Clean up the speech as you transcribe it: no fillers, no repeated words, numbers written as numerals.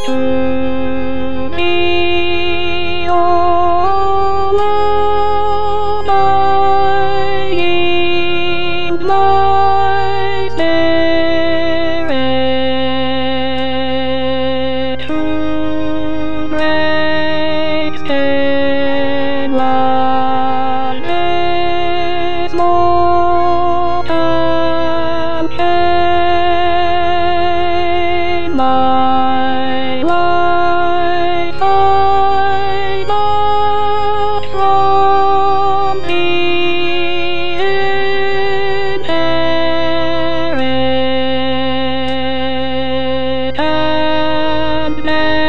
to be all Almighty, my spirit to grace and gladness more than pain. My life I got from thee inherit, and